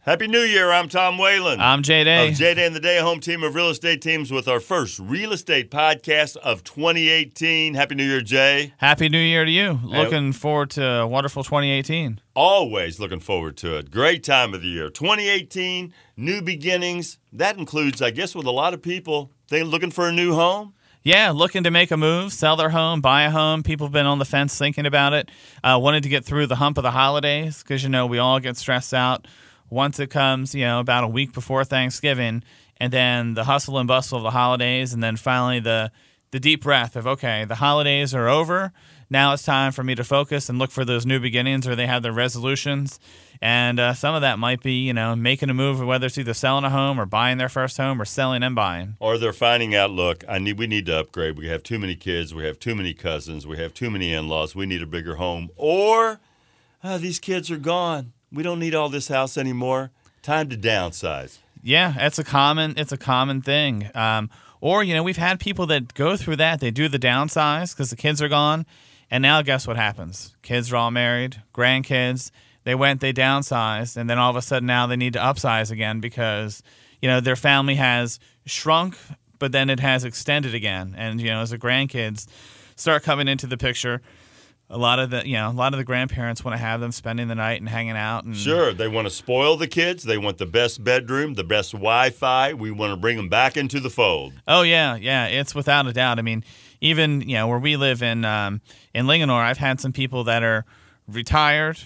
Happy New Year. I'm Tom Whalen. I'm Jay Day. Of Jay Day and the Day, a home team of real estate teams with our first real estate podcast of 2018. Happy New Year, Jay. Happy New Year to you. Looking forward to a wonderful 2018. Always looking forward to it. Great time of the year. 2018, new beginnings. That includes, I guess, with a lot of people, they looking for a new home. Yeah, looking to make a move, sell their home, buy a home. People have been on the fence thinking about it. Wanted to get through the hump of the holidays because, we all get stressed out once it comes, about a week before Thanksgiving, and then the hustle and bustle of the holidays, and then finally the deep breath of, okay, the holidays are over. Now it's time for me to focus and look for those new beginnings, or they have their resolutions. And some of that might be, making a move, whether it's either selling a home or buying their first home or selling and buying. Or they're finding out, look, we need to upgrade. We have too many kids. We have too many cousins. We have too many in-laws. We need a bigger home. Or these kids are gone. We don't need all this house anymore. Time to downsize. Yeah, it's a common thing. Or, we've had people that go through that. They do the downsize because the kids are gone. And now guess what happens? Kids are all married, grandkids. They downsized, and then all of a sudden now they need to upsize again because, their family has shrunk, but then it has extended again. And, as the grandkids start coming into the picture, a lot of the grandparents want to have them spending the night and hanging out. And sure, they want to spoil the kids. They want the best bedroom, the best Wi-Fi. We want to bring them back into the fold. Oh yeah, it's without a doubt. I mean, even where we live in Linganore, I've had some people that are retired.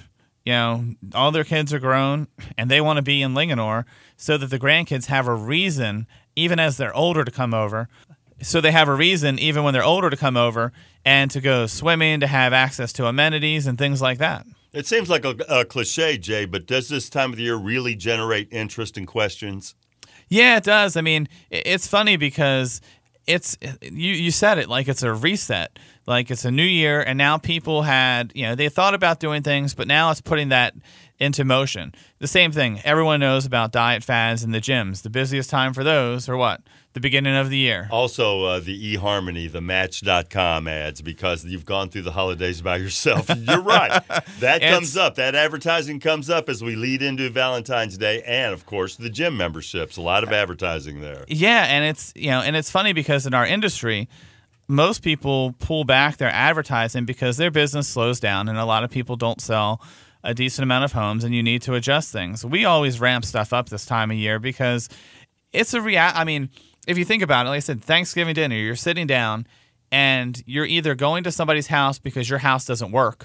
All their kids are grown, and they want to be in Linganore so that the grandkids have a reason, even as they're older, to come over. So they have a reason, even when they're older, to come over and to go swimming, to have access to amenities and things like that. It seems like a cliche, Jay, but does this time of the year really generate interest and questions? Yeah, it does. I mean, it's funny because it's you said it, like it's a reset, like it's a new year, and now people had, they thought about doing things, but now it's putting that into motion. The same thing, everyone knows about diet fads and the gyms. The busiest time for those are what? The beginning of the year. Also, the eHarmony, the Match.com ads, because you've gone through the holidays by yourself. You're right. That comes up. That advertising comes up as we lead into Valentine's Day, and of course the gym memberships. A lot of advertising there. Yeah, and it's funny because in our industry, most people pull back their advertising because their business slows down, and a lot of people don't sell a decent amount of homes, and you need to adjust things. We always ramp stuff up this time of year because it's if you think about it, like I said, Thanksgiving dinner, you're sitting down and you're either going to somebody's house because your house doesn't work,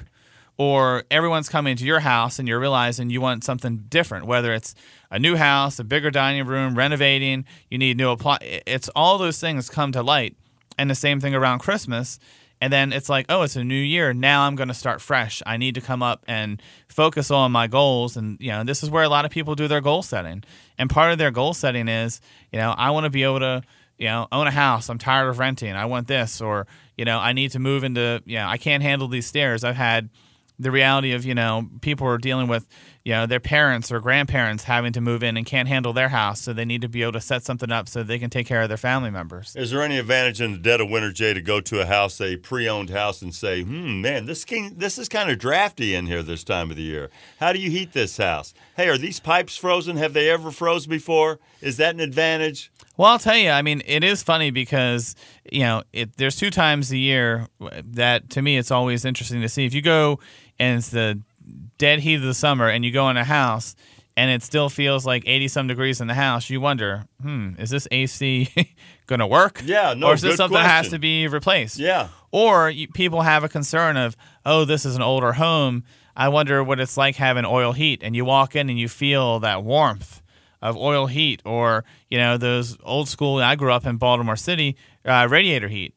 or everyone's coming to your house and you're realizing you want something different, whether it's a new house, a bigger dining room, renovating, you need new it's all those things come to light. And the same thing around Christmas. And then it's like, oh, it's a new year. Now I'm going to start fresh. I need to come up and focus on my goals. And, this is where a lot of people do their goal setting. And part of their goal setting is, I want to be able to, own a house. I'm tired of renting. I want this. Or, I need to move into, I can't handle these stairs. I've had the reality of, people are dealing with, their parents or grandparents having to move in and can't handle their house, so they need to be able to set something up so they can take care of their family members. Is there any advantage in the dead of winter, Jay, to go to a house, a pre-owned house, and say, man, this is kind of drafty in here this time of the year. How do you heat this house? Hey, are these pipes frozen? Have they ever froze before? Is that an advantage? Well, I'll tell you, it is funny because, there's 2 times a year that, to me, it's always interesting to see. If you go and it's the dead heat of the summer and you go in a house and it still feels like 80-some degrees in the house, you wonder, is this AC going to work? Yeah, no, or is this something question. that has to be replaced? Yeah. Or people have a concern of, oh, this is an older home. I wonder what it's like having oil heat. And you walk in and you feel that warmth of oil heat, or, those old school, I grew up in Baltimore City, radiator heat.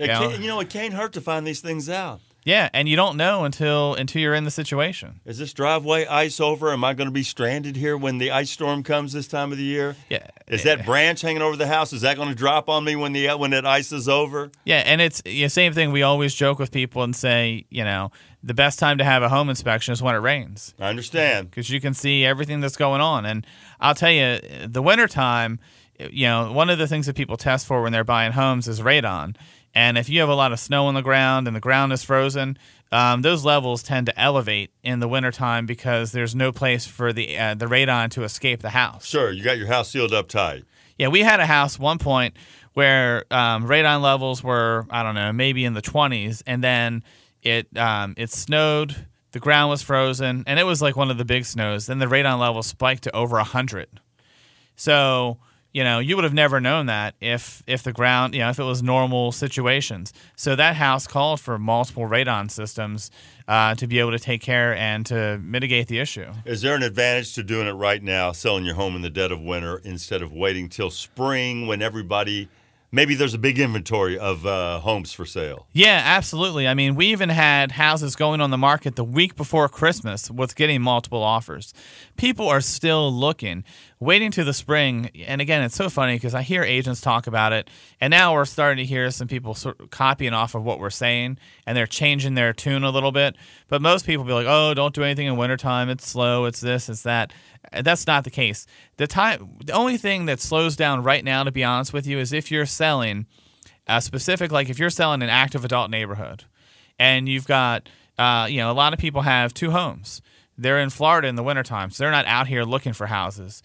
It can't hurt to find these things out. Yeah, and you don't know until you're in the situation. Is this driveway ice over? Am I going to be stranded here when the ice storm comes this time of the year? Yeah. Is that branch hanging over the house? Is that going to drop on me when that ice is over? Yeah, and it's the same thing. We always joke with people and say, the best time to have a home inspection is when it rains. I understand. Because you can see everything that's going on. And I'll tell you, the wintertime, one of the things that people test for when they're buying homes is radon. And if you have a lot of snow on the ground and the ground is frozen, those levels tend to elevate in the wintertime because there's no place for the radon to escape the house. Sure, you got your house sealed up tight. Yeah, we had a house one point where radon levels were, I don't know, maybe in the 20s, and then it snowed, the ground was frozen, and it was like one of the big snows. Then the radon level spiked to over 100. So, you would have never known that if the ground, if it was normal situations. So that house called for multiple radon systems to be able to take care and to mitigate the issue. Is there an advantage to doing it right now, selling your home in the dead of winter, instead of waiting till spring when maybe there's a big inventory of homes for sale? Yeah, absolutely. I mean, we even had houses going on the market the week before Christmas with getting multiple offers. People are still looking, waiting to the spring. And again, it's so funny because I hear agents talk about it, and now we're starting to hear some people sort of copying off of what we're saying, and they're changing their tune a little bit. But most people be like, oh, don't do anything in wintertime. It's slow. It's this. It's that. That's not the case. The only thing that slows down right now, to be honest with you, is if you're selling if you're selling an active adult neighborhood, and you've got, a lot of people have 2 homes. They're in Florida in the wintertime, so they're not out here looking for houses.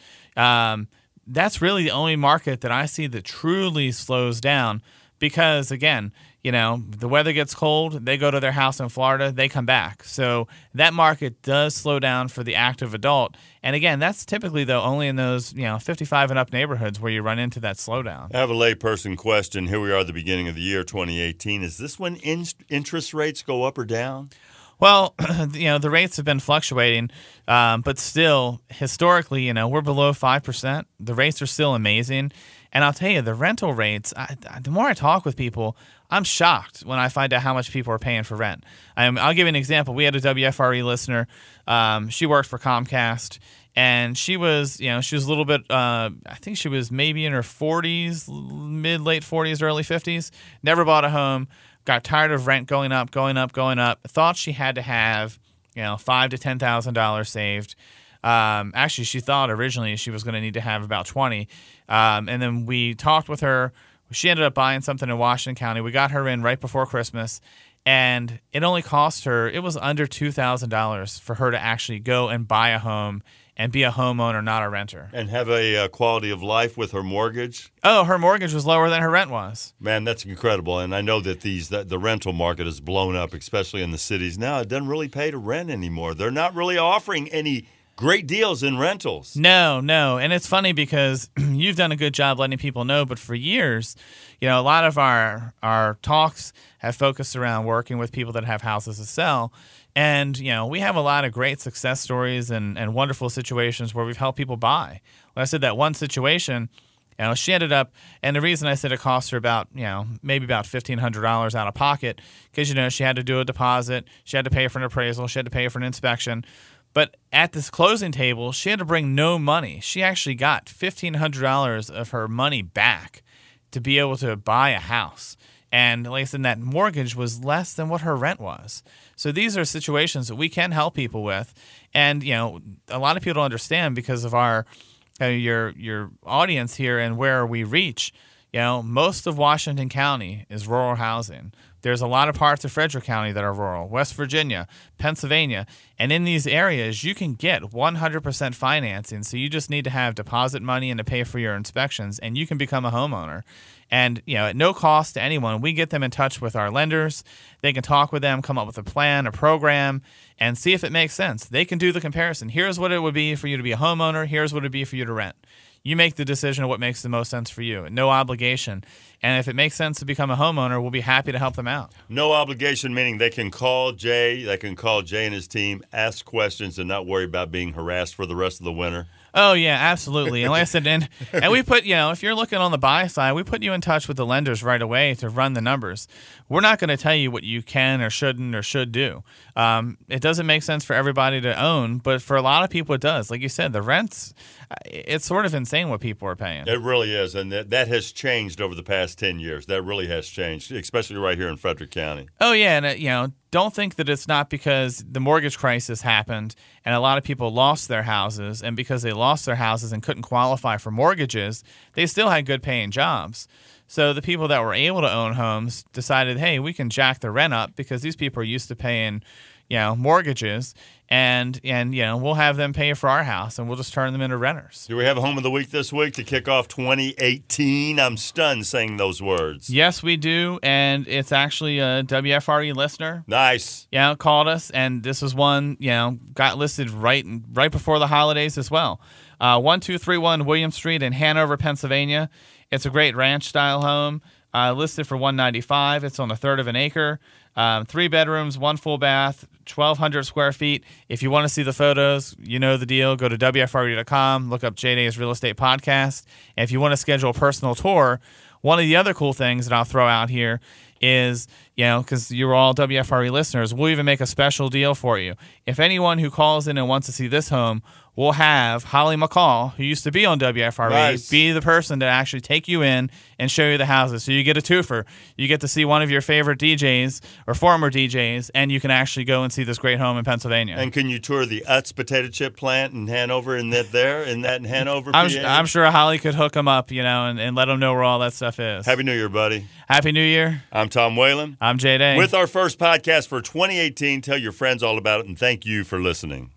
That's really the only market that I see that truly slows down because, again, the weather gets cold, they go to their house in Florida, they come back. So that market does slow down for the active adult. And again, that's typically, though, only in those, 55 and up neighborhoods where you run into that slowdown. I have a layperson question. Here we are at the beginning of the year 2018. Is this when interest rates go up or down? Well, the rates have been fluctuating, but still, historically, we're below 5%. The rates are still amazing. And I'll tell you, the rental rates, the more I talk with people, I'm shocked when I find out how much people are paying for rent. I'll give you an example. We had a WFRE listener. She worked for Comcast, and she was a little bit, I think she was maybe in her 40s, late 40s, early 50s, never bought a home, got tired of rent going up, thought she had to have, $5,000 to $10,000 saved. Actually, she thought originally she was going to need to have about 20. And then we talked with her. She ended up buying something in Washington County. We got her in right before Christmas, and it only cost her, it was under $2,000 for her to actually go and buy a home and be a homeowner, not a renter. And have a quality of life with her mortgage? Oh, her mortgage was lower than her rent was. Man, that's incredible. And I know that the rental market has blown up, especially in the cities. Now it doesn't really pay to rent anymore. They're not really offering any great deals in rentals. No. And it's funny because you've done a good job letting people know, but for years, a lot of our talks have focused around working with people that have houses to sell. And, we have a lot of great success stories and wonderful situations where we've helped people buy. When I said that one situation, she ended up, and the reason I said it cost her about, maybe about $1,500 out of pocket, because, she had to do a deposit, she had to pay for an appraisal, she had to pay for an inspection. But at this closing table, she had to bring no money. She actually got $1,500 of her money back to be able to buy a house. And like I said, that mortgage was less than what her rent was. So these are situations that we can help people with. And, a lot of people don't understand because of our your audience here and where we reach. Most of Washington County is rural housing. There's a lot of parts of Frederick County that are rural, West Virginia, Pennsylvania. And in these areas, you can get 100% financing. So you just need to have deposit money and to pay for your inspections, and you can become a homeowner. And, at no cost to anyone, we get them in touch with our lenders. They can talk with them, come up with a plan, a program, and see if it makes sense. They can do the comparison. Here's what it would be for you to be a homeowner. Here's what it would be for you to rent. You make the decision of what makes the most sense for you. No obligation. And if it makes sense to become a homeowner, we'll be happy to help them out. No obligation, meaning they can call Jay. They can call Jay and his team, ask questions, and not worry about being harassed for the rest of the winter. Oh, yeah, absolutely. And like I said, and we put, if you're looking on the buy side, we put you in touch with the lenders right away to run the numbers. We're not going to tell you what you can or shouldn't or should do. It doesn't make sense for everybody to own, but for a lot of people it does. Like you said, the rents, it's sort of insane. insane what people are paying. It really is, and that has changed over the past 10 years. That really has changed, especially right here in Frederick County. Oh, yeah, and, don't think that it's not because the mortgage crisis happened and a lot of people lost their houses, and because they lost their houses and couldn't qualify for mortgages, they still had good paying jobs. So the people that were able to own homes decided, hey, we can jack the rent up because these people are used to paying, mortgages, and we'll have them pay for our house, and we'll just turn them into renters. Do we have a Home of the Week this week to kick off 2018? I'm stunned saying those words. Yes, we do, and it's actually a WFRE listener. Nice. Called us, and this was one, got listed right before the holidays as well. 1231 William Street in Hanover, Pennsylvania. It's a great ranch-style home, listed for $195. It's on a third of an acre. 3 bedrooms, 1 full bath, 1,200 square feet. If you want to see the photos, you know the deal. Go to WFRE.com, look up J-Day's Real Estate Podcast. And if you want to schedule a personal tour, one of the other cool things that I'll throw out here is, because you're all WFRE listeners, we'll even make a special deal for you. If anyone who calls in and wants to see this home, we'll have Holly McCall, who used to be on WFRE, be the person to actually take you in and show you the houses. So you get a twofer. You get to see one of your favorite DJs or former DJs, and you can actually go and see this great home in Pennsylvania. And can you tour the Utz potato chip plant in Hanover in Hanover, PA? I'm sure Holly could hook them up, and let them know where all that stuff is. Happy New Year, buddy. Happy New Year. I'm Tom Whalen. I'm J-Day. With our first podcast for 2018, tell your friends all about it, and thank you for listening.